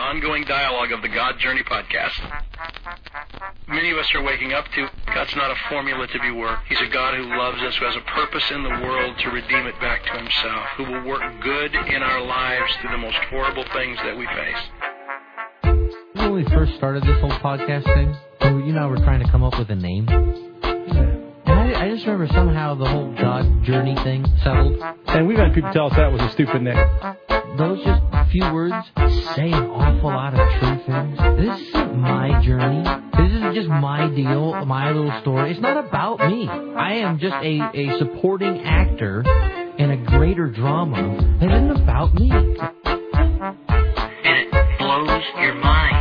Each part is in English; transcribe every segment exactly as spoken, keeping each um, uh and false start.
ongoing dialogue of the God Journey podcast. Many of us are waking up to God's not a formula to be worked. He's a God who loves us, who has a purpose in the world to redeem it back to himself, who will work good in our lives through the most horrible things that we face. When we first started this whole podcast thing, you know, we're trying to come up with a name. And I, I just remember somehow the whole God Journey thing settled. And we've had people tell us that was a stupid name. Those just few words say an awful lot of true things. This isn't my journey. This isn't just my deal, my little story. It's not about me. I am just a, a supporting actor in a greater drama that isn't about me. And it blows your mind.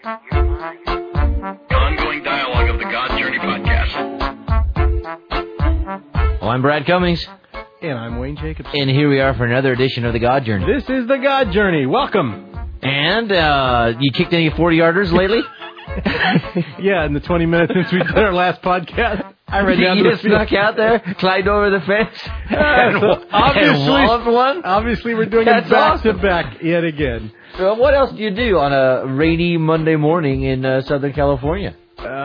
Ongoing dialogue of the God Journey podcast. Well, I'm Brad Cummings. And I'm Wayne Jacobs. And here we are for another edition of the God Journey. This is the God Journey. Welcome. And uh, you kicked any forty-yarders lately? Yeah, in the twenty minutes since we did our last podcast. I read down you to just snuck out there, climbed over the fence, uh, and, so obviously, and walloped one? Obviously, we're doing That's it back awesome. to back yet again. So what else do you do on a rainy Monday morning in uh, Southern California?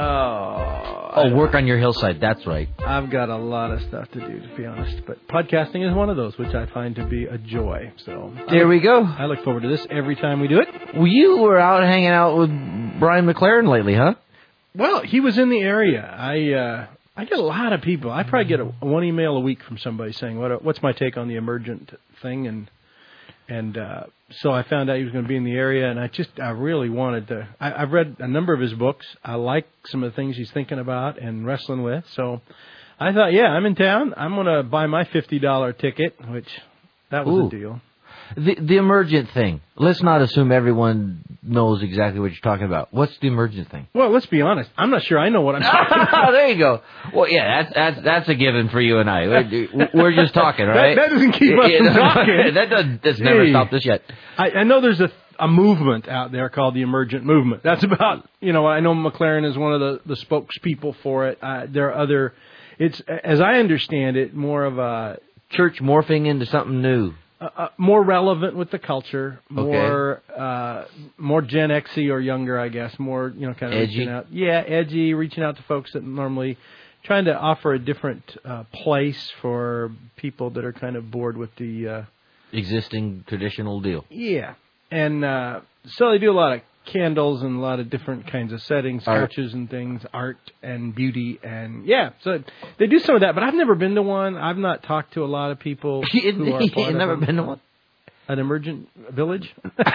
Oh, Oh, work on your hillside. That's right. I've got a lot of stuff to do, to be honest. But podcasting is one of those, which I find to be a joy. So there we go. I look forward to this every time we do it. Well, you were out hanging out with Brian McLaren lately, huh? Well, he was in the area. I uh, I get a lot of people. I probably get a, one email a week from somebody saying, "What what's my take on the emergent thing?" And and uh, so I found out he was going to be in the area, and I just I really wanted to. I, I've read a number of his books. I like some of the things he's thinking about and wrestling with. So I thought, yeah, I'm in town. I'm going to buy my fifty dollar ticket, which that was Ooh. a deal. The the emergent thing. Let's not assume everyone knows exactly what you're talking about. What's the emergent thing? Well, let's be honest. I'm not sure I know what I'm talking about. There you go. Well, yeah, that's that's that's a given for you and I. We're, we're just talking, right? that, that doesn't keep us from talking. that doesn't. That's never Gee. stopped us yet. I, I know there's a a movement out there called the Emergent Movement. That's about, you know, I know McLaren is one of the, the spokespeople for it. Uh, there are other, it's, as I understand it, more of a church morphing into something new. Uh, uh, more relevant with the culture, more okay. uh, more Gen X-y or younger, I guess. More, you know, kind of edgy. reaching out. Yeah, edgy, reaching out to folks that normally trying to offer a different uh, place for people that are kind of bored with the uh, existing traditional deal. Yeah, and uh, so they do a lot of candles and a lot of different kinds of settings, art. couches and things, art and beauty, and yeah, so they do some of that. But I've never been to one. I've not talked to a lot of people who are part You've of never them. been to one? An emergent village?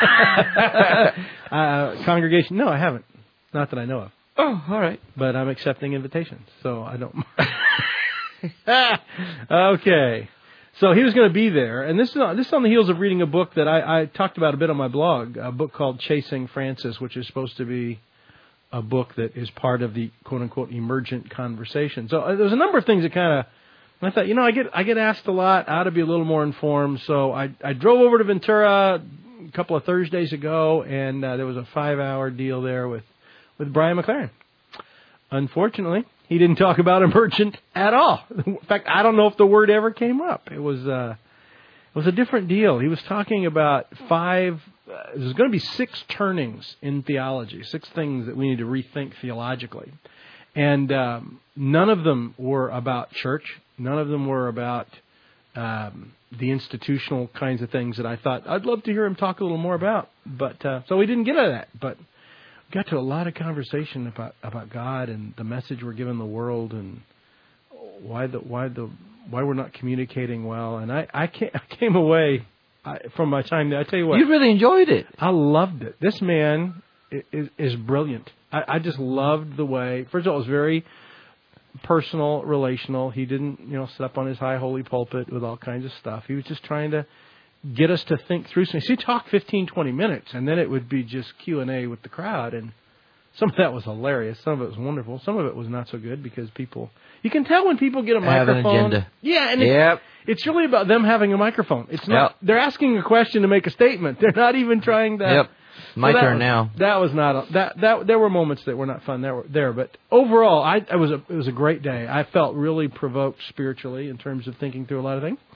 uh, congregation? No, I haven't. Not that I know of. Oh, all right. But I'm accepting invitations, so I don't. Okay. So he was going to be there, and this is on, this is on the heels of reading a book that I, I talked about a bit on my blog, a book called Chasing Francis, which is supposed to be a book that is part of the quote-unquote emergent conversation. So uh, there's a number of things that kind of, I thought, you know, I get I get asked a lot, I ought to be a little more informed, so I, I drove over to Ventura a couple of Thursdays ago, and uh, there was a five-hour deal there with, with Brian McLaren. Unfortunately, he didn't talk about emergent at all. In fact, I don't know if the word ever came up. It was uh, it was a different deal. He was talking about five. Uh, there's going to be six turnings in theology, six things that we need to rethink theologically, and um, none of them were about church. None of them were about um, the institutional kinds of things that I thought I'd love to hear him talk a little more about. But uh, so we didn't get out of that, but. Got to a lot of conversation about, about God and the message we're giving the world and why the why the why we're not communicating well. And I I, came, I came away I, from my time there. I tell you what, you really enjoyed it. I loved it. This man is, is brilliant. I, I just loved the way. First of all, it was very personal, relational. He didn't you know sit up on his high holy pulpit with all kinds of stuff. He was just trying to get us to think through something. So he talked fifteen, twenty minutes, and then it would be just Q and A with the crowd. And some of that was hilarious. Some of it was wonderful. Some of it was not so good because people... You can tell when people get a Have microphone. an agenda. Yeah, and yep. it's, it's really about them having a microphone. It's not. Yep. They're asking a question to make a statement. They're not even trying to... Yep. My so turn was, now. That was not... A, that that There were moments that were not fun there, there but overall, I, it, was a, it was a great day. I felt really provoked spiritually in terms of thinking through a lot of things.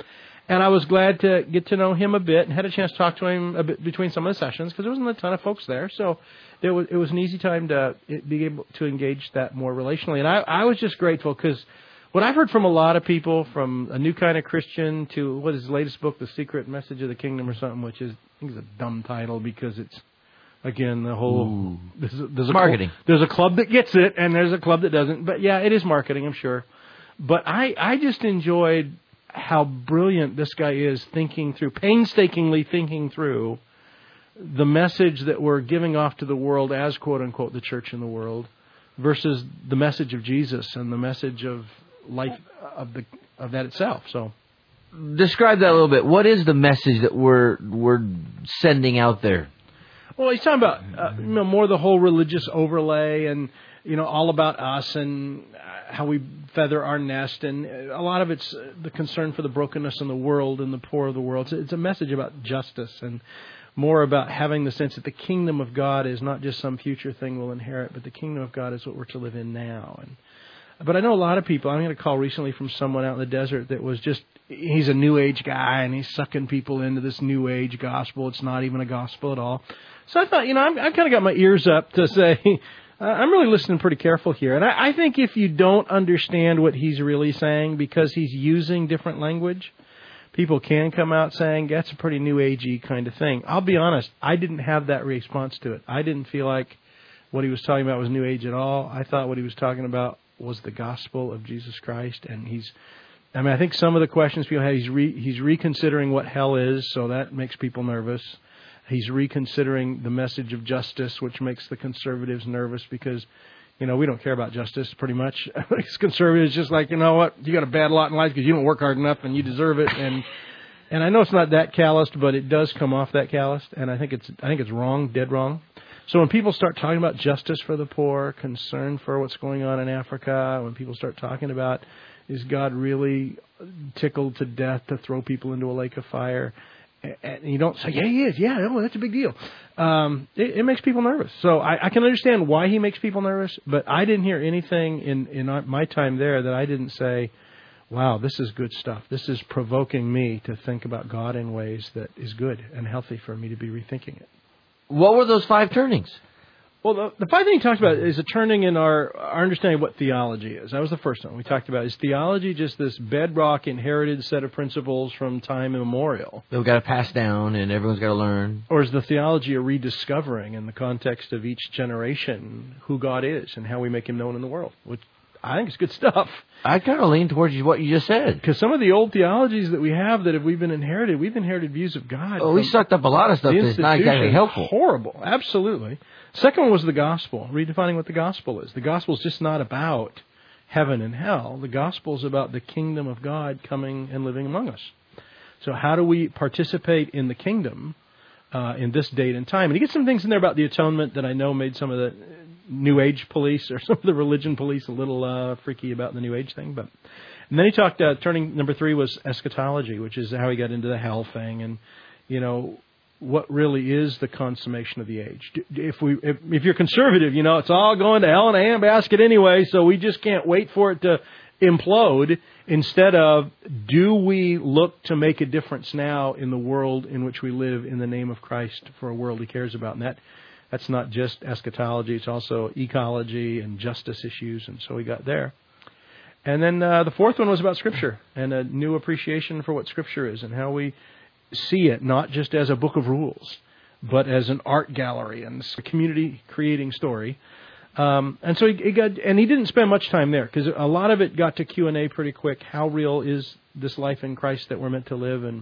And I was glad to get to know him a bit and had a chance to talk to him a bit between some of the sessions because there wasn't a ton of folks there. So it was, it was an easy time to be able to engage that more relationally. And I, I was just grateful because what I've heard from a lot of people, from A New Kind of Christian to what is his latest book, The Secret Message of the Kingdom or something, which is, I think is a dumb title because it's, again, the whole... There's a, there's a marketing. Cl- there's a club that gets it and there's a club that doesn't. But yeah, it is marketing, I'm sure. But I, I just enjoyed how brilliant this guy is thinking through, painstakingly thinking through the message that we're giving off to the world as, quote-unquote, the church in the world versus the message of Jesus and the message of life of the of that itself. So, describe that a little bit. What is the message that we're we're sending out there? Well, he's talking about uh, you know more the whole religious overlay and you know all about us and how we feather our nest, and a lot of it's the concern for the brokenness in the world and the poor of the world. It's, it's a message about justice and more about having the sense that the kingdom of God is not just some future thing we'll inherit, but the kingdom of God is what we're to live in now. And But I know a lot of people. I'm going to call recently from someone out in the desert that was just, he's a New Age guy and he's sucking people into this New Age gospel. It's not even a gospel at all. So I thought, you know, I'm, I've kind of got my ears up to say, I'm really listening pretty careful here. And I, I think if you don't understand what he's really saying because he's using different language, people can come out saying, that's a pretty New Agey kind of thing. I'll be honest, I didn't have that response to it. I didn't feel like what he was talking about was New Age at all. I thought what he was talking about was the gospel of Jesus Christ, and he's, I mean, I think some of the questions people have, he's re, he's reconsidering what hell is, so that makes people nervous. He's reconsidering the message of justice, which makes the conservatives nervous because, you know, we don't care about justice pretty much. As conservatives, just like, you know what, you got a bad lot in life because you don't work hard enough and you deserve it, and and I know it's not that calloused, but it does come off that calloused, and I think it's I think it's wrong, dead wrong. So when people start talking about justice for the poor, concern for what's going on in Africa, when people start talking about is God really tickled to death to throw people into a lake of fire, and you don't say, yeah, he is, yeah, oh, that's a big deal. Um, it, it makes people nervous. So I, I can understand why he makes people nervous, but I didn't hear anything in, in my time there that I didn't say, wow, this is good stuff. This is provoking me to think about God in ways that is good and healthy for me to be rethinking it. What were those five turnings? Well, the, the five thing he talks about is a turning in our, our understanding of what theology is. That was the first one we talked about. Is theology just this bedrock inherited set of principles from time immemorial? We've got to pass down and everyone's got to learn. Or is the theology a rediscovering in the context of each generation who God is and how we make him known in the world? Which I think it's good stuff. I kind of lean towards what you just said. Because some of the old theologies that we have that have we've been inherited, we've inherited views of God. Oh, we sucked up a lot of stuff that's not exactly helpful. Horrible, absolutely. Second one was the gospel, redefining what the gospel is. The gospel is just not about heaven and hell. The gospel is about the kingdom of God coming and living among us. So how do we participate in the kingdom uh, in this date and time? And he gets some things in there about the atonement that I know made some of the New Age police or some of the religion police a little uh, freaky about the New Age thing. But and then he talked, uh, turning number three was eschatology, which is how he got into the hell thing and, you know, what really is the consummation of the age. If we, if, if you're conservative, you know, it's all going to hell in a handbasket anyway, so we just can't wait for it to implode. Instead of, do we look to make a difference now in the world in which we live in the name of Christ for a world he cares about? And that that's not just eschatology, it's also ecology and justice issues, and so we got there. And then uh, the fourth one was about Scripture and a new appreciation for what Scripture is and how we see it not just as a book of rules, but as an art gallery and a community-creating story. Um, and so he, he got, and he didn't spend much time there because a lot of it got to Q and A pretty quick. How real is this life in Christ that we're meant to live? And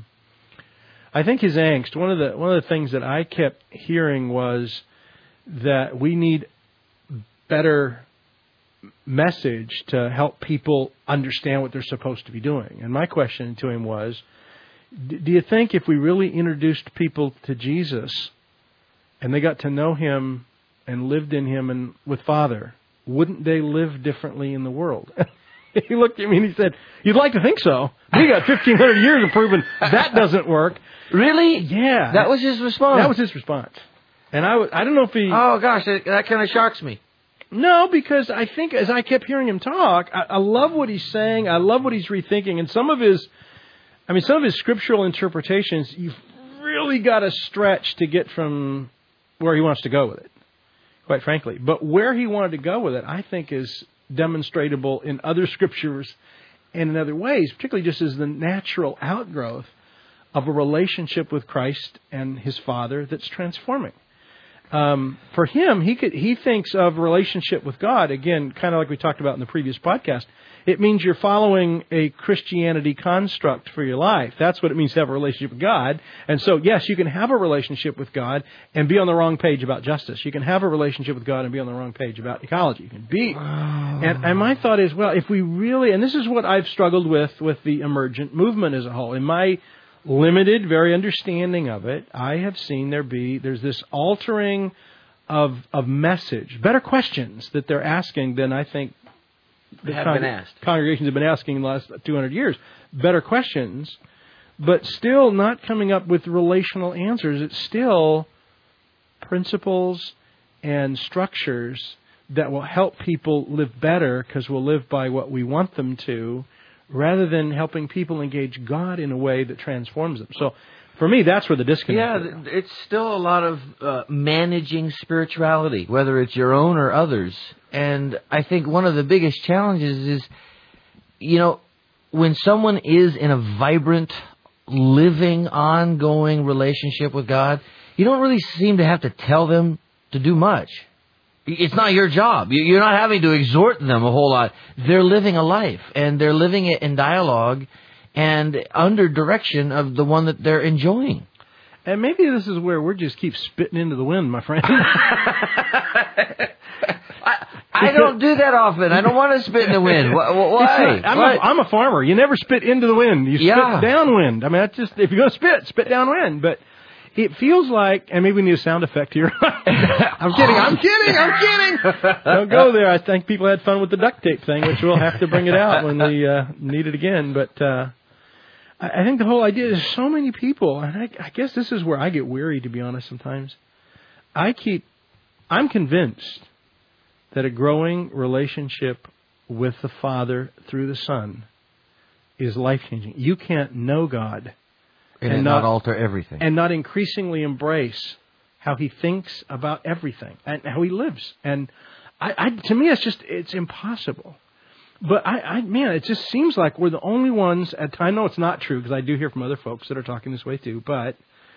I think his angst, one of the one of the things that I kept hearing was that we need better message to help people understand what they're supposed to be doing. And my question to him was, do you think if we really introduced people to Jesus and they got to know him and lived in him and with Father, wouldn't they live differently in the world? He looked at me and he said, you'd like to think so. We got fifteen hundred years of proving that doesn't work. Really? Yeah. That was his response? That was his response. And I, w- I don't know if he... Oh, gosh, that, that kind of shocks me. No, because I think as I kept hearing him talk, I, I love what he's saying. I love what he's rethinking. And some of his... I mean, some of his scriptural interpretations, you've really got to stretch to get from where he wants to go with it, quite frankly. But where he wanted to go with it, I think, is demonstratable in other scriptures and in other ways, particularly just as the natural outgrowth of a relationship with Christ and his Father that's transforming. Um, for him, he could, he thinks of a relationship with God, again, kind of like we talked about in the previous podcast. It means you're following a Christianity construct for your life. That's what it means to have a relationship with God. And so, yes, you can have a relationship with God and be on the wrong page about justice. You can have a relationship with God and be on the wrong page about ecology. You can be. And, and my thought is, well, if we really, and this is what I've struggled with with the emergent movement as a whole. In my limited, very understanding of it, I have seen there be, there's this altering of of message, better questions that they're asking than I think the have con- been asked. Congregations have been asking in the last two hundred years. Better questions, but still not coming up with relational answers. It's still principles and structures that will help people live better because we'll live by what we want them to, rather than helping people engage God in a way that transforms them. So, for me, that's where the disconnect is. Yeah, it's still a lot of uh, managing spirituality, whether it's your own or others. And I think one of the biggest challenges is, you know, when someone is in a vibrant, living, ongoing relationship with God, you don't really seem to have to tell them to do much. It's not your job. You're not having to exhort them a whole lot. They're living a life, and they're living it in dialogue and under direction of the one that they're enjoying. And maybe this is where we just keep spitting into the wind, my friend. I, I don't do that often. I don't want to spit in the wind. Why? Not, I'm, a, I'm a farmer. You never spit into the wind. You spit yeah. downwind. I mean, that's just, if you're going to spit, spit downwind. But it feels like, and maybe we need a sound effect here. I'm kidding, I'm kidding, I'm kidding. Don't go there. I think people had fun with the duct tape thing, which we'll have to bring it out when we uh, need it again. But uh, I think the whole idea is so many people, and I, I guess this is where I get weary, to be honest, sometimes. I keep, I'm convinced that a growing relationship with the Father through the Son is life-changing. You can't know God And, and not, not alter everything. And not increasingly embrace how he thinks about everything and how he lives. And I, I, to me, it's just, it's impossible. But, I, I, man, it just seems like we're the only ones, at, I know it's not true because I do hear from other folks that are talking this way too, but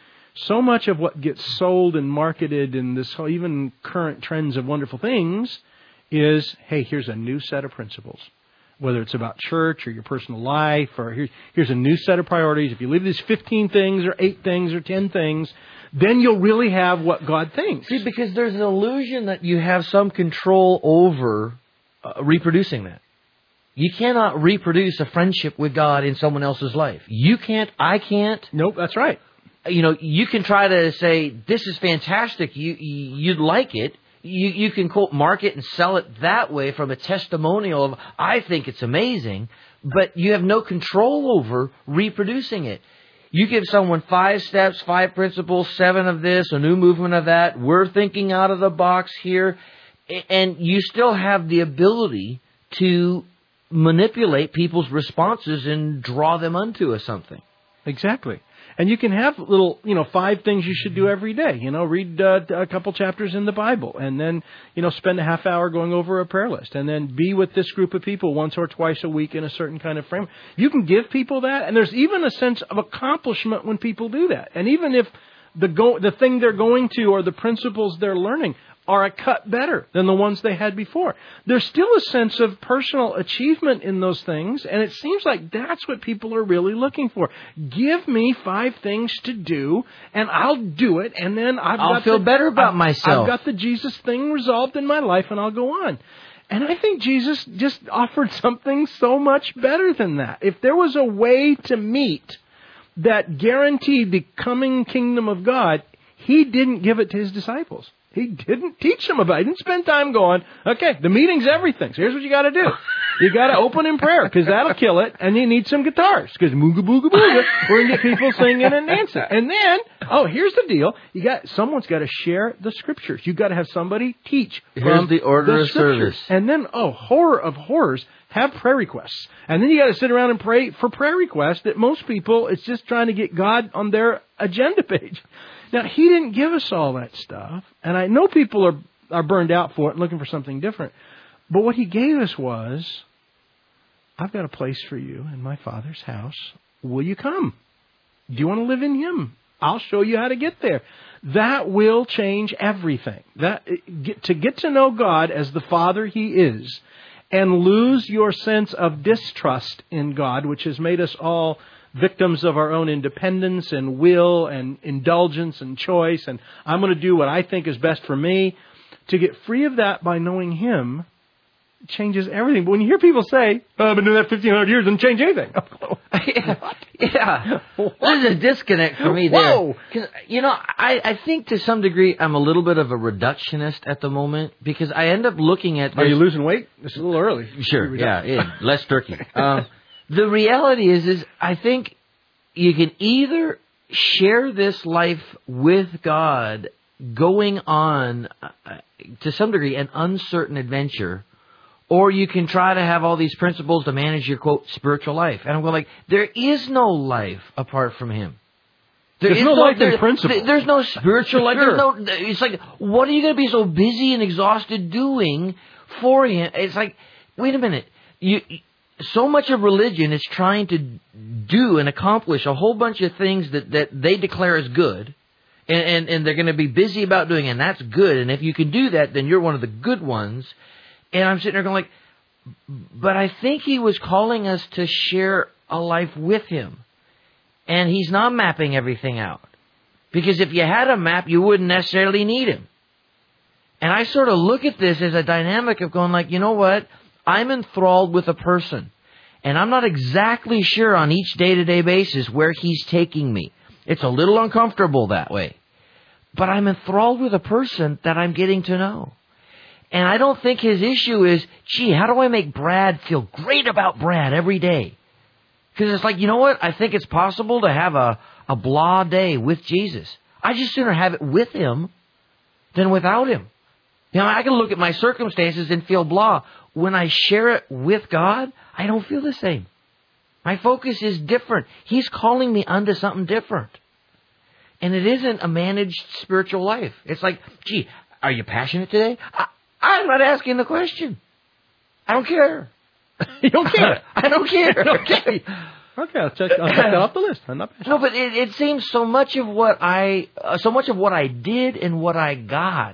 so much of what gets sold and marketed in this whole, even current trends of wonderful things is, hey, here's a new set of principles. Whether it's about church or your personal life, or here's, here's a new set of priorities. If you leave these fifteen things or eight things or ten things, then you'll really have what God thinks. See, because there's an illusion that you have some control over uh, reproducing that. You cannot reproduce a friendship with God in someone else's life. You can't, I can't. Nope, that's right. You know, you can try to say, this is fantastic, you, you'd like it. You, you can, quote, market and sell it that way from a testimonial of, I think it's amazing, but you have no control over reproducing it. You give someone five steps, five principles, seven of this, a new movement of that, we're thinking out of the box here, and you still have the ability to manipulate people's responses and draw them unto a something. Exactly. And you can have little, you know, five things you should do every day. You know, read uh, a couple chapters in the Bible, and then, you know, spend a half hour going over a prayer list, and then be with this group of people once or twice a week in a certain kind of frame. You can give people that, and there's even a sense of accomplishment when people do that. And even if the go- the thing they're going to or the principles they're learning are a cut better than the ones they had before, there's still a sense of personal achievement in those things, and it seems like that's what people are really looking for. Give me five things to do, and I'll do it, and then I've I'll got feel the, better about I've, myself. I've got the Jesus thing resolved in my life, and I'll go on. And I think Jesus just offered something so much better than that. If there was a way to meet that guaranteed the coming kingdom of God, he didn't give it to his disciples. He didn't teach them about it. He didn't spend time going, okay, the meeting's everything, so here's what you got to do. You got to open in prayer, because that'll kill it, and you need some guitars, because mooga booga booga, we're going to get people singing and dancing. And then, oh, here's the deal. You got Someone's got to share the Scriptures. You've got to have somebody teach Here's from the order the of Scriptures. service. And then, oh, horror of horrors, have prayer requests. And then you got to sit around and pray for prayer requests that most people, it's just trying to get God on their agenda page. Now, He didn't give us all that stuff. And I know people are, are burned out for it and looking for something different. But what He gave us was, I've got a place for you in my Father's house. Will you come? Do you want to live in Him? I'll show you how to get there. That will change everything. That get, to get to know God as the Father He is and lose your sense of distrust in God, which has made us all victims of our own independence and will and indulgence and choice, and I'm going to do what I think is best for me. To get free of that by knowing Him changes everything. But when you hear people say, oh, I've been doing that fifteen hundred years, it doesn't change anything. yeah. yeah. There's a disconnect for me there. Whoa. Because, you know, I, I think to some degree I'm a little bit of a reductionist at the moment because I end up looking at this. Are you losing weight? It's a little early. Sure, yeah, yeah, less turkey. Um, the reality is, is I think you can either share this life with God going on, uh, to some degree, an uncertain adventure, or you can try to have all these principles to manage your, quote, spiritual life. And I'm going like, there is no life apart from Him. There there's is no life there, in principle. There, there's no spiritual life. Sure. There's no, it's like, what are you going to be so busy and exhausted doing for Him? It's like, wait a minute. You, so much of religion is trying to do and accomplish a whole bunch of things that, that they declare as good. And, and, and they're going to be busy about doing it, and that's good. And if you can do that, then you're one of the good ones. And I'm sitting there going like, but I think He was calling us to share a life with Him. And He's not mapping everything out. Because if you had a map, you wouldn't necessarily need Him. And I sort of look at this as a dynamic of going like, you know what? I'm enthralled with a person. And I'm not exactly sure on each day-to-day basis where He's taking me. It's a little uncomfortable that way. But I'm enthralled with a person that I'm getting to know. And I don't think His issue is, gee, how do I make Brad feel great about Brad every day? Because it's like, you know what? I think it's possible to have a, a blah day with Jesus. I just sooner have it with Him than without Him. You know, I can look at my circumstances and feel blah. When I share it with God, I don't feel the same. My focus is different. He's calling me unto something different. And it isn't a managed spiritual life. It's like, gee, are you passionate today? I, I'm not asking the question. I don't care. You don't care? I don't care. Okay. Okay, I'll check, I'll check that off the list. I'm not passionate. No, but it, it seems so much of what I, uh, so much of what I did and what I got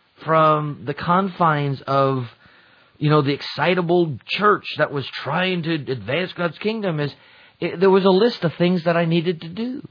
from the confines of, you know, the excitable church that was trying to advance God's kingdom is, it, there was a list of things that I needed to do,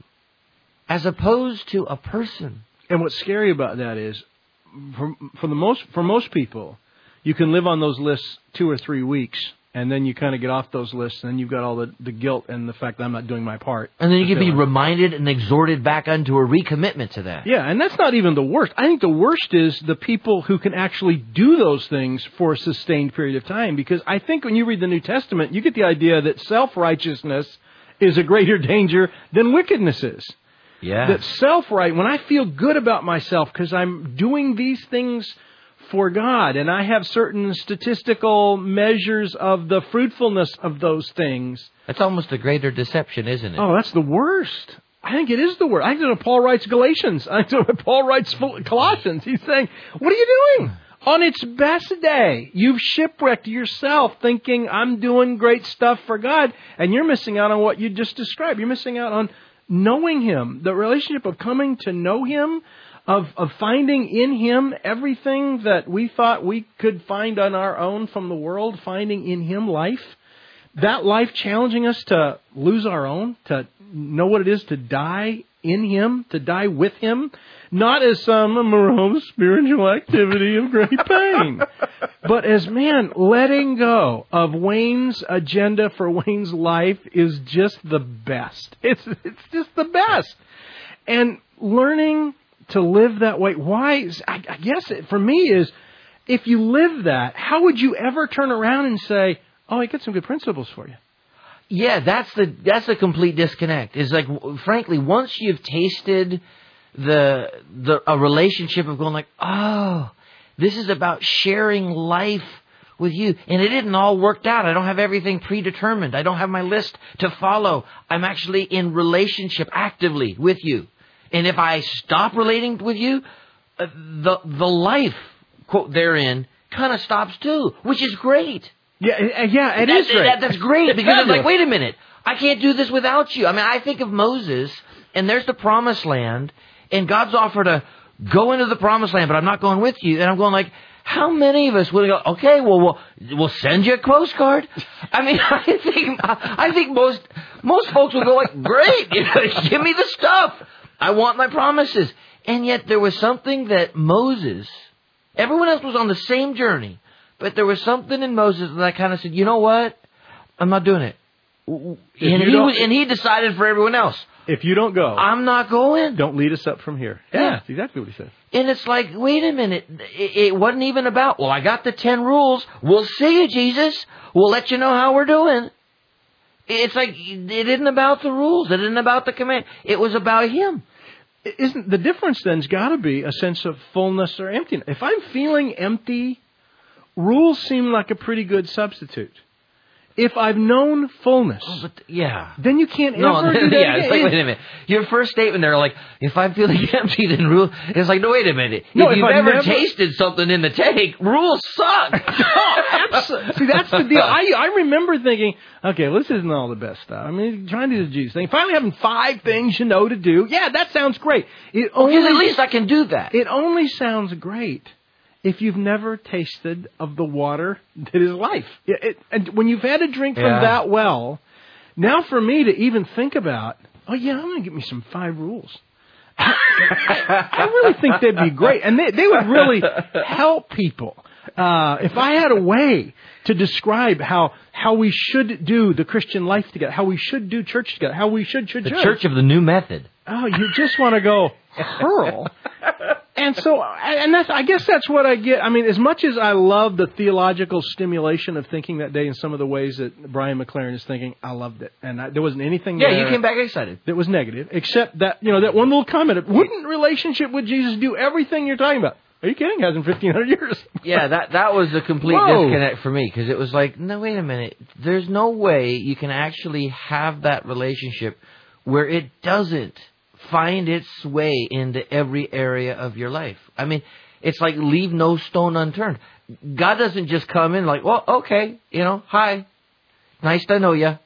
as opposed to a person. And what's scary about that is, for, for the most for most people, you can live on those lists two or three weeks, and then you kind of get off those lists, and then you've got all the, the guilt and the fact that I'm not doing my part. And then you can be reminded and exhorted back unto a recommitment to that. Yeah, and that's not even the worst. I think the worst is the people who can actually do those things for a sustained period of time, because I think when you read the New Testament, you get the idea that self-righteousness is a greater danger than wickedness is. Yeah. That self-right, when I feel good about myself because I'm doing these things for God and I have certain statistical measures of the fruitfulness of those things. That's almost a greater deception, isn't it? Oh, that's the worst. I think it is the worst. I think that's what Paul writes Galatians. I think what Paul writes Colossians. He's saying, what are you doing? On its best day, you've shipwrecked yourself thinking I'm doing great stuff for God, and you're missing out on what you just described. You're missing out on knowing Him, the relationship of coming to know Him, of, of finding in Him everything that we thought we could find on our own from the world, finding in Him life. That life challenging us to lose our own, to know what it is to die in Him, to die with Him, not as some morose spiritual activity of great pain, but as, man, letting go of Wayne's agenda for Wayne's life is just the best. It's it's just the best. And learning to live that way, why, I, I guess it, for me is, if you live that, how would you ever turn around and say, oh, I got some good principles for you? Yeah, that's the that's the complete disconnect. Is like, frankly, once you've tasted the the a relationship of going like, oh, this is about sharing life with you, and it isn't all worked out. I don't have everything predetermined. I don't have my list to follow. I'm actually in relationship actively with you. And if I stop relating with you, uh, the the life, quote, therein kind of stops too, which is great. Yeah, yeah, it that, is great. That, that's great, because it's like, wait a minute, I can't do this without you. I mean, I think of Moses, and there's the promised land, and God's offered to go into the promised land, but I'm not going with you. And I'm going like, how many of us would go, okay, well, we'll, we'll send you a postcard? I mean, I think I think most most folks will go like, great, you know, give me the stuff. I want my promises. And yet there was something that Moses, everyone else was on the same journey, but there was something in Moses that I kind of said, you know what? I'm not doing it. And he, was, and he decided for everyone else. If you don't go, I'm not going. Don't lead us up from here. Yeah, Yeah. that's exactly what he said. And it's like, wait a minute. It, it wasn't even about, well, I got the ten rules. We'll see you, Jesus. We'll let you know how we're doing. It's like, it isn't about the rules. It isn't about the command. It was about Him. Isn't the difference then's got to be a sense of fullness or emptiness? If I'm feeling empty, rules seem like a pretty good substitute. If I've known fullness, Oh, but yeah. then you can't No, ever do that yeah, again. it's like, wait a minute. Your first statement there, like, if I'm feeling empty, then rule. It's like, no, wait a minute. No, if if you've I've ever never- tasted something in the tank, rules suck. Absolutely. See, that's the deal. I, I remember thinking, okay, well, this isn't all the best stuff. I mean, trying to do the Jesus thing. Finally having five things you know to do. Yeah, that sounds great. It only, Because at least I can do that. it only sounds great if you've never tasted of the water that is life. It, it, and when you've had a drink from Yeah. that well, now for me to even think about, oh, yeah, I'm going to get me some five rules. I, I really think they'd be great. And they, they would really help people. Uh, if I had a way to describe how how we should do the Christian life together, how we should do church together, how we should, should, The should. Church of the New Method. Oh, you just want to go hurl. And so, and that's, I guess that's what I get. I mean, as much as I love the theological stimulation of thinking that day in some of the ways that Brian McLaren is thinking, I loved it. And I, there wasn't anything Yeah, there you came back excited. that was negative, except that, you know, that one little comment. Wouldn't relationship with Jesus do everything you're talking about? Are you kidding? It hasn't fifteen hundred years. Yeah, that that was a complete Whoa. disconnect for me, because it was like, no, wait a minute. There's no way you can actually have that relationship where it doesn't find its way into every area of your life. I mean, it's like leave no stone unturned. God doesn't just come in like, well, okay, you know, hi, nice to know you.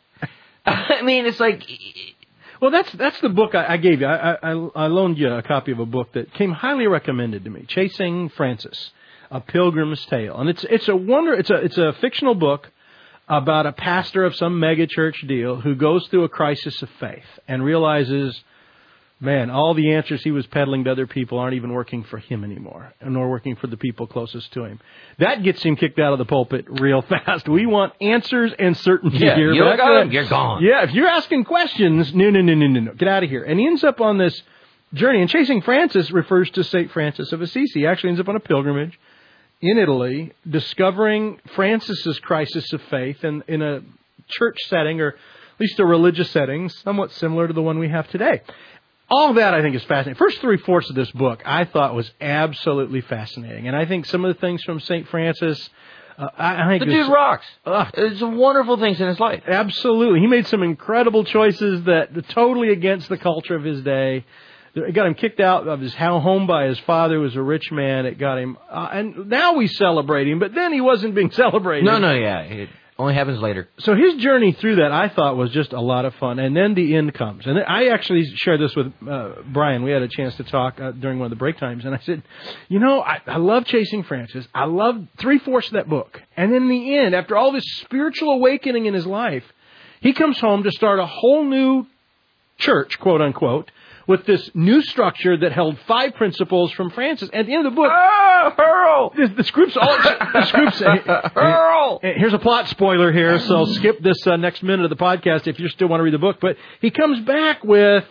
I mean, it's like... Well, that's that's the book I, I gave you. I, I, I loaned you a copy of a book that came highly recommended to me, Chasing Francis, A Pilgrim's Tale, and it's it's a wonder. It's a it's a fictional book about a pastor of some mega church deal who goes through a crisis of faith and realizes, man, all the answers he was peddling to other people aren't even working for him anymore, nor working for the people closest to him. That gets him kicked out of the pulpit real fast. We want answers and certainty Yeah, here. you're But that's gone. it. You're gone. Yeah, if you're asking questions, no, no, no, no, no, no. Get out of here. And he ends up on this journey. And Chasing Francis refers to Saint Francis of Assisi. He actually ends up on a pilgrimage in Italy, discovering Francis's crisis of faith in, in a church setting, or at least a religious setting, somewhat similar to the one we have today. All of that, I think, is fascinating. First three-fourths of this book, I thought was absolutely fascinating. And I think some of the things from Saint Francis, uh, I, I think... The this- dude rocks. Ugh. It's wonderful things in his life. Absolutely. He made some incredible choices that are totally against the culture of his day. It got him kicked out of his home by his father, who was a rich man. It got him... Uh, and now we celebrate him, but then he wasn't being celebrated. No, no, yeah. It only happens later. So his journey through that, I thought, was just a lot of fun. And then the end comes. And I actually shared this with uh, Brian. We had a chance to talk uh, during one of the break times. And I said, you know, I, I love Chasing Francis. I love three-fourths of that book. And in the end, after all this spiritual awakening in his life, he comes home to start a whole new church, quote-unquote, with this new structure that held five principles from Francis. At the end of the book... Oh, hurl! The, the Scoops, all the Scoops. Hurl! Here's a plot spoiler here, so skip this uh, next minute of the podcast if you still want to read the book. But he comes back with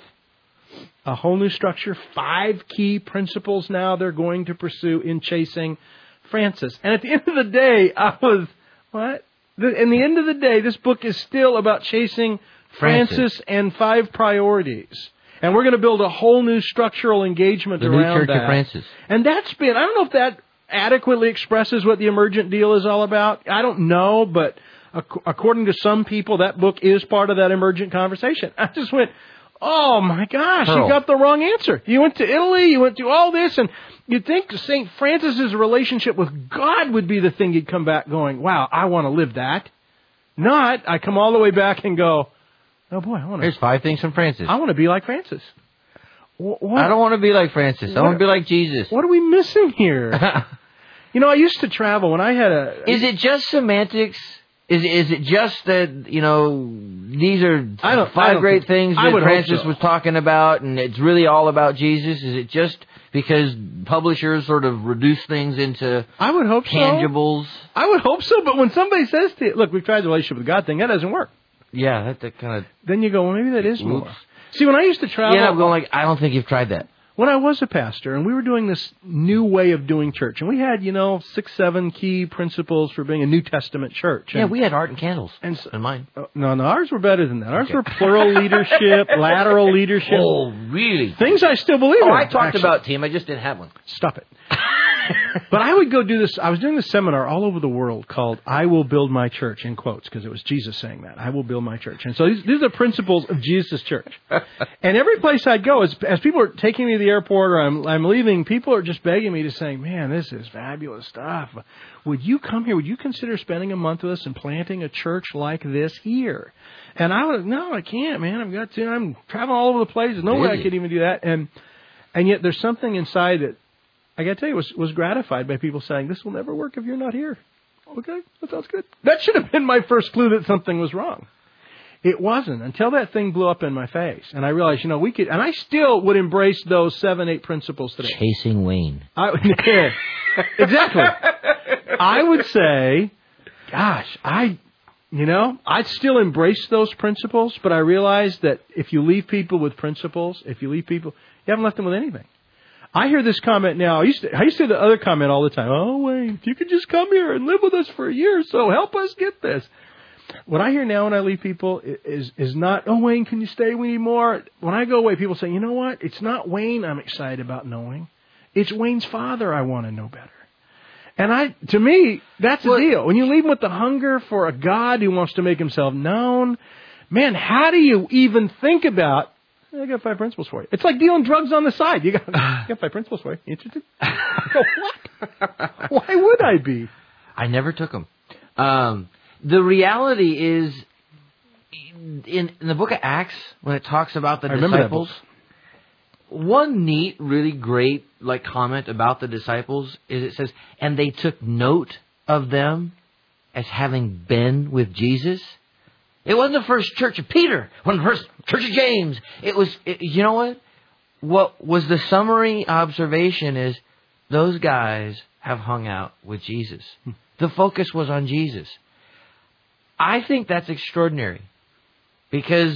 a whole new structure, five key principles now they're going to pursue in Chasing Francis. And at the end of the day, I was, what? In the end of the day, this book is still about chasing Francis, Francis. and five priorities. And we're going to build a whole new structural engagement The new around Church that. of Francis. And that's been, I don't know if that adequately expresses what the emergent deal is all about? I don't know, but ac- according to some people, that book is part of that emergent conversation. I just went, oh my gosh, Pearl. you got the wrong answer. You went to Italy, you went through all this, and you'd think Saint Francis's relationship with God would be the thing you'd come back going, wow, I want to live that. Not, I come all the way back and go, oh boy, I want to. There's five things from Francis. I want to be like Francis. What, I don't want to be like Francis. I want to be like Jesus. What are we missing here? You know, I used to travel when I had a... Is it just semantics? Is is it just that, you know, these are I don't, five I don't great think, things I that would Francis hope so. was talking about, and it's really all about Jesus? Is it just because publishers sort of reduce things into I would hope tangibles? so. I would hope so, but when somebody says to you, look, we've tried the relationship with God thing, that doesn't work. Yeah, that, that kind of... Then you go, well, maybe that is Oops. more. See, when I used to travel... Yeah, I'm going like, I don't think you've tried that. When I was a pastor, and we were doing this new way of doing church, and we had, you know, six, seven key principles for being a New Testament church. Yeah, and, we had art and candles and so, in mine. Uh, no, no, ours were better than that. Ours Okay. were plural leadership, lateral leadership. Oh, really? Things I still believe Oh, in. I talked actually. about team. I just didn't have one. Stop it. But I would go do this. I was doing this seminar all over the world called I Will Build My Church, in quotes, because it was Jesus saying that. I will build my church. And so these, these are the principles of Jesus' church. And every place I'd go, as, as people are taking me to the airport or I'm, I'm leaving, people are just begging me to say, man, this is fabulous stuff. Would you come here? Would you consider spending a month with us and planting a church like this here? And I was, no, I can't, man. I've got to. I'm traveling all over the place. There's no way I Really? could even do that. And and yet there's something inside that, I got to tell you, was, was gratified by people saying, this will never work if you're not here. Okay, that sounds good. That should have been my first clue that something was wrong. It wasn't until that thing blew up in my face. And I realized, you know, we could, and I still would embrace those seven, eight principles today. Chasing Wayne. I, yeah, exactly. I would say, gosh, I, you know, I'd still embrace those principles, but I realized that if you leave people with principles, if you leave people, you haven't left them with anything. I hear this comment now. I used to, I used to hear the other comment all the time. Oh, Wayne, if you could just come here and live with us for a year or so, help us get this. What I hear now when I leave people is is not, oh, Wayne, can you stay? We need more. When I go away, people say, you know what? It's not Wayne I'm excited about knowing. It's Wayne's father I want to know better. And I, to me, that's the deal. When you leave them with the hunger for a God who wants to make himself known, man, how do you even think about, I got five principles for you. It's like dealing drugs on the side. You got, you got five principles for you. Interested? Go, what? Why would I be? I never took them. Um, the reality is, in, in the book of Acts, when it talks about the I remember that disciples, one neat, really great like comment about the disciples is it says, and they took note of them as having been with Jesus. It wasn't the first church of Peter, it wasn't the first church of James. It was, it, you know what? What was the summary observation is those guys have hung out with Jesus. The focus was on Jesus. I think that's extraordinary because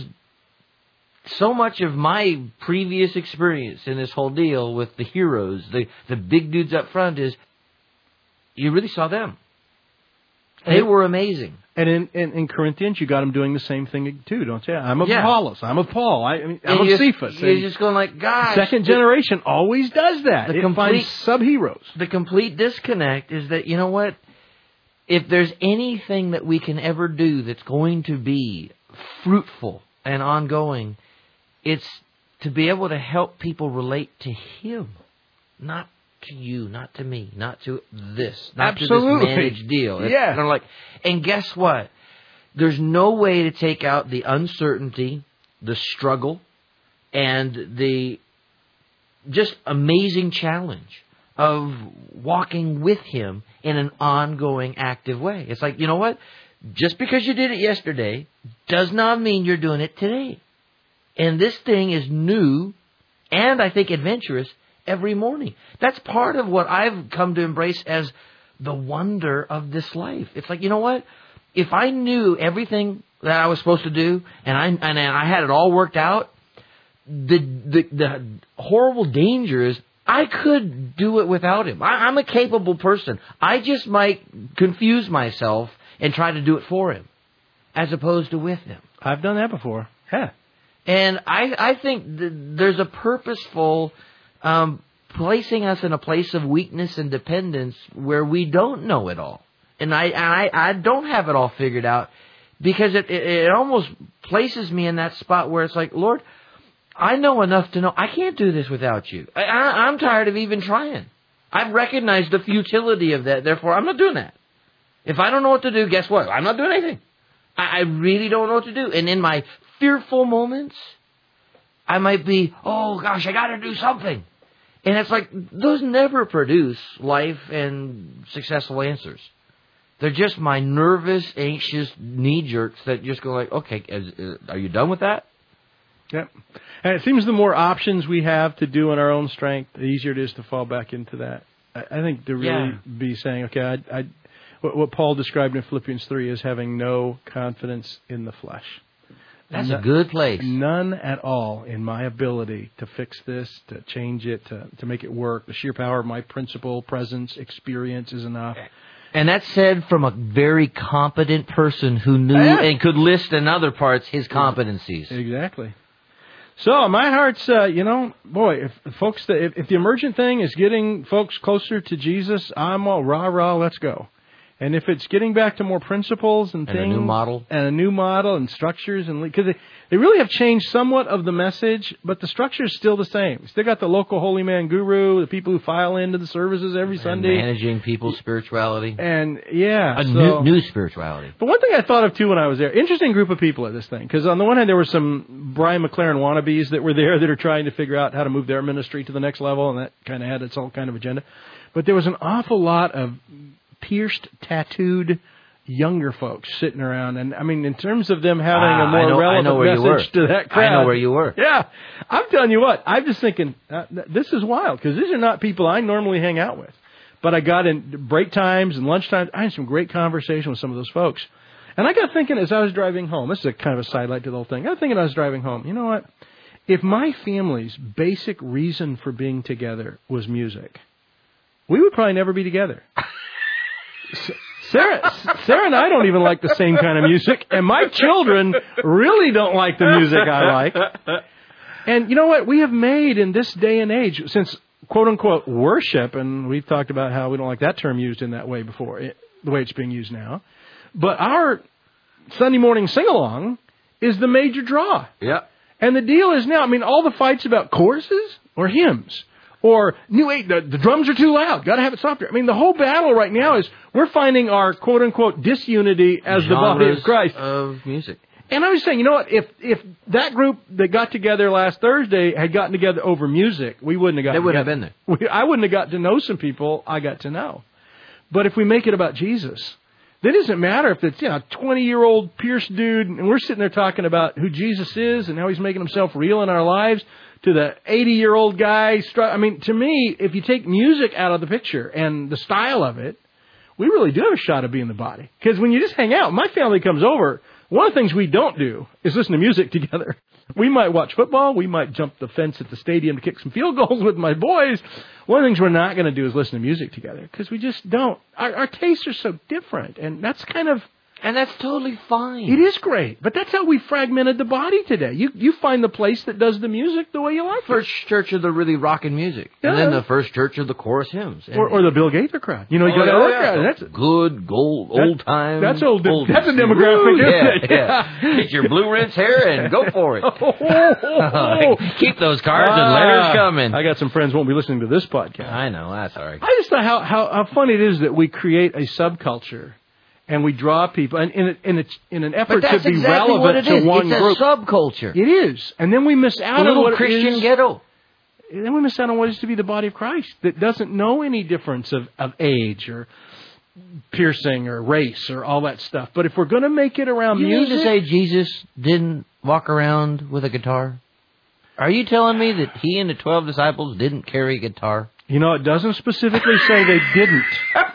so much of my previous experience in this whole deal with the heroes, the, the big dudes up front is you really saw them. They were amazing. And in, in, in Corinthians, you got them doing the same thing too, don't you? I'm of Yeah. Apollos. I'm of Paul. I, I mean, I'm And of you're, Cephas. you're And just going like, gosh. second generation always does that. The It complete- finds sub-heroes. The complete disconnect is that, you know what? If there's anything that we can ever do that's going to be fruitful and ongoing, it's to be able to help people relate to Him, not to you, not to me, not to this, not Absolutely. to this managed deal. It's Yeah. kind of like, and guess what? There's no way to take out the uncertainty, the struggle, and the just amazing challenge of walking with Him in an ongoing, active way. It's like, you know what? Just because you did it yesterday does not mean you're doing it today. And this thing is new and I think adventurous every morning. That's part of what I've come to embrace as the wonder of this life. It's like, you know what? If I knew everything that I was supposed to do and I and I had it all worked out, the the, the horrible danger is I could do it without Him. I, I'm a capable person. I just might confuse myself and try to do it for Him as opposed to with Him. I've done that before. Yeah. And I, I think th- there's a purposeful um, placing us in a place of weakness and dependence where we don't know it all. And I, I, I don't have it all figured out because it, it, it almost places me in that spot where it's like, Lord, I know enough to know I can't do this without you. I, I, I'm tired of even trying. I've recognized the futility of that. Therefore, I'm not doing that. If I don't know what to do, guess what? I'm not doing anything. I, I really don't know what to do. And in my fearful moments, I might be, oh gosh, I got to do something. And it's like, those never produce life and successful answers. They're just my nervous, anxious knee-jerks that just go like, okay, is, is, are you done with that? Yep. And it seems the more options we have to do in our own strength, the easier it is to fall back into that. I, I think to really Yeah. be saying, okay, I, I, what, what Paul described in Philippians three is having no confidence in the flesh. That's No- a good place. None at all in my ability to fix this, to change it, to, to make it work. The sheer power of my principle, presence, experience is enough. And that's said from a very competent person who knew Yeah. and could list in other parts his competencies. Exactly. So my heart's, uh, you know, boy, if folks, if, if the emergent thing is getting folks closer to Jesus, I'm all rah rah, let's go. And if it's getting back to more principles and, And a things, new model. and a new model and structures, and because they, they really have changed somewhat of the message, but the structure is still the same. Still got the local holy man guru, the people who file into the services every And Sunday, managing people's spirituality. and yeah, A so, new, new spirituality. But one thing I thought of, too, when I was there, interesting group of people at this thing. Because on the one hand, there were some Brian McLaren wannabes that were there that are trying to figure out how to move their ministry to the next level, and that kind of had its own kind of agenda. But there was an awful lot of pierced, tattooed younger folks sitting around. And, I mean, in terms of them having Ah, a more I know- I relevant know where you message were. to that crowd. I know where you were. Yeah. I'm telling you what, I'm just thinking, uh, th- this is wild, because these are not people I normally hang out with. But I got in break times and lunch times. I had some great conversation with some of those folks. And I got thinking as I was driving home, this is a kind of a sidelight to the whole thing. I got thinking as I was driving home, you know what? If my family's basic reason for being together was music, we would probably never be together. Sarah, Sarah and I don't even like the same kind of music, and my children really don't like the music I like. And you know what? We have made in this day and age, since quote-unquote worship, and we've talked about how we don't like that term used in that way before, it, the way it's being used now, but our Sunday morning sing-along is the major draw. Yeah. And the deal is now, I mean, all the fights about choruses or hymns or new eight, the, the drums are too loud, got to have it softer. I mean, the whole battle right now is we're finding our quote-unquote disunity as the body of Christ. Of music. And I was saying, you know what, if if that group that got together last Thursday had gotten together over music, we wouldn't have gotten They wouldn't together. have been We, I wouldn't have got to know some people I got to know. But if we make it about Jesus, then it doesn't matter if it's, you know, a twenty-year-old Pierce dude, and we're sitting there talking about who Jesus is and how he's making himself real in our lives, to the eighty-year-old guy. I mean, to me, if you take music out of the picture and the style of it, we really do have a shot of being the body. Because when you just hang out, my family comes over, one of the things we don't do is listen to music together. We might watch football. We might jump the fence at the stadium to kick some field goals with my boys. One of the things we're not going to do is listen to music together because we just don't. Our, our tastes are so different, and that's kind of... And that's totally fine. It is great, but that's how we fragmented the body today. You you find the place that does the music the way you like First it. church of the really rockin' music. Yeah. And then the first church of the chorus hymns. And Or, or the Bill Gaither crowd. You know, you Oh, got yeah, that yeah. crowd. That's good, gold, That- old time. that's old- oldies. that's a demographic, Woo, isn't yeah, it? Yeah. Get your blue rinse hair and go for it. Oh, Keep those cards and letters Ah, coming. I got some friends who won't be listening to this podcast. I know, that's all right. I just thought how, how, how funny it is that we create a subculture and we draw people and in, a, in, a, in an effort But that's to be exactly what relevant it is. to one it's group. a subculture. It is. And then we miss A out on little what it Christian is. ghetto. And then we miss out on what it is to be the body of Christ that doesn't know any difference of, of age or piercing or race or all that stuff. But if we're going to make it around You music... mean to say Jesus didn't walk around with a guitar? Are you telling me that he and the twelve disciples didn't carry a guitar? You know, it doesn't specifically say they didn't.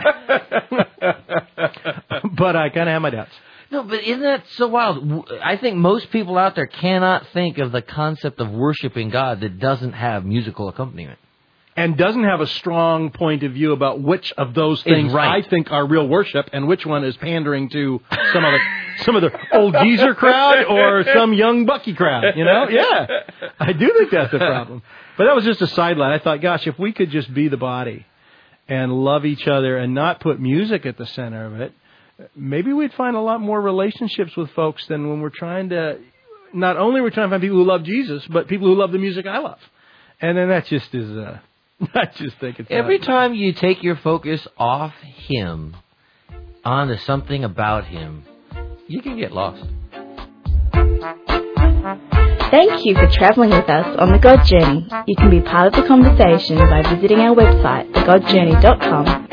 But I kind of have my doubts. No, but isn't that so wild? I think most people out there cannot think of the concept of worshiping God that doesn't have musical accompaniment. And doesn't have a strong point of view about which of those things right. I think are real worship and which one is pandering to some of the some of the old geezer crowd or some young Bucky crowd. You know, yeah, I do think that's the problem. But that was just a sideline. I thought, gosh, if we could just be the body and love each other and not put music at the center of it, maybe we'd find a lot more relationships with folks than when we're trying to, not only we're trying to find people who love Jesus, but people who love the music I love. And then that just is, uh, I just think it's... Every not, time you take your focus off Him onto something about Him, you can get lost. Thank you for traveling with us on The God Journey. You can be part of the conversation by visiting our website, the god journey dot com,